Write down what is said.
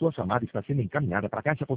Sua chamada está sendo encaminhada para a caixa postal.